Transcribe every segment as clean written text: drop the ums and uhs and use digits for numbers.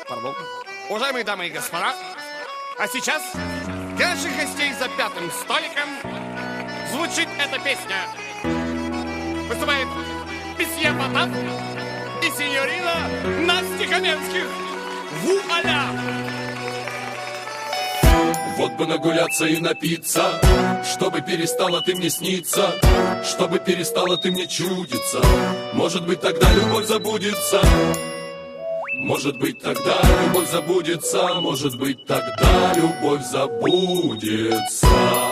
Пардон. Уважаемые дамы и господа, а сейчас для наших гостей за пятым столиком звучит эта песня. Выступает месье Потап и сеньорина Настя Каменских. Вуаля! Вот бы нагуляться и напиться, чтобы перестала ты мне сниться, чтобы перестала ты мне чудиться. Может быть, тогда любовь забудется. Может быть, тогда любовь забудется. Может быть, тогда любовь забудется.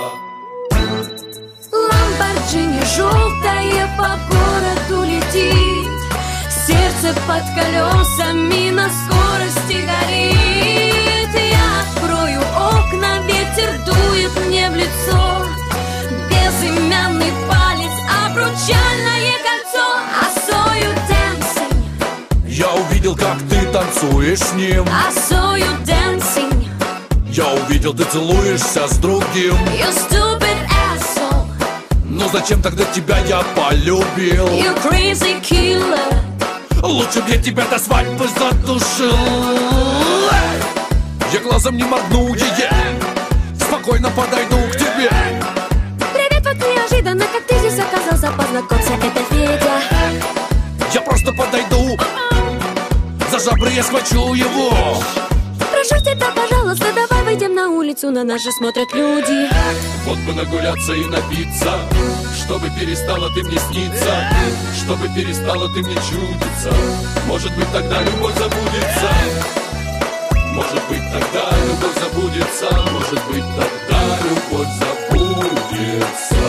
Ламборджини желтая по городу летит, сердце под колесами на скорости горит. Я открою окна, ветер дует мне в лицо. Безымянный палец, обручальное кольцо. I saw you dancing. Я увидел, как ты танцуешь с ним. I saw you dancing. Я увидел, ты целуешься с другим. You stupid asshole. Но зачем тогда тебя я полюбил? You crazy killer. Лучше б я тебя до свадьбы задушил. Я глазом не моргну, спокойно подойду к тебе. Привет, вот неожиданно, как ты здесь оказался. Познакомься, это Федя. Я просто подойду, за жабры я схвачу его. Прошу тебя, пожалуйста, давай выйдем на улицу, на нас же смотрят люди. Вот бы нагуляться и напиться, чтобы перестала ты мне сниться, чтобы перестала ты мне чудиться. Может быть, тогда любовь забудется. Может быть, тогда любовь забудется. Может быть, тогда любовь забудется.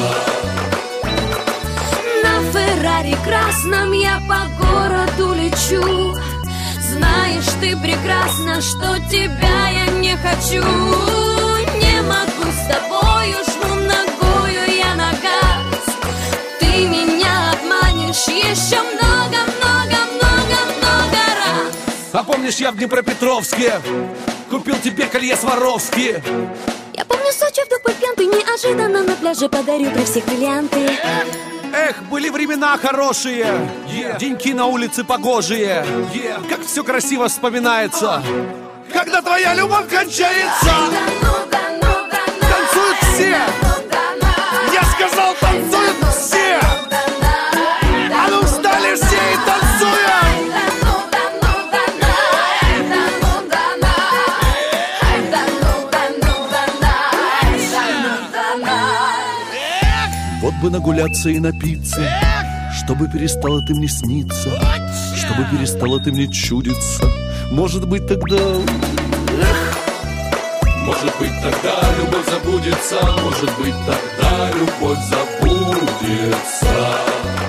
На Феррари красном я по городу лечу. Знаешь ты прекрасно, что тебя я не хочу. Не могу с тобою, жму ногою я на газ. Ты меня обманешь еще много-много-много-много раз. А помнишь, я в Днепропетровске купил тебе колье Сваровски? Я помню Сочи, вдруг был пьян, неожиданно на пляже подарил при всех бриллианты. Эх, были времена хорошие, деньки на улице погожие, как все красиво вспоминается, когда твоя любовь кончается. Танцуют все, я сказал, танцуют все. А ну встали все и танцуем. Вот бы нагуляться и напиться, чтобы перестала ты мне сниться, чтобы перестала ты мне чудиться. Может быть, тогда... Может быть, тогда любовь забудется. Может быть, тогда любовь забудется.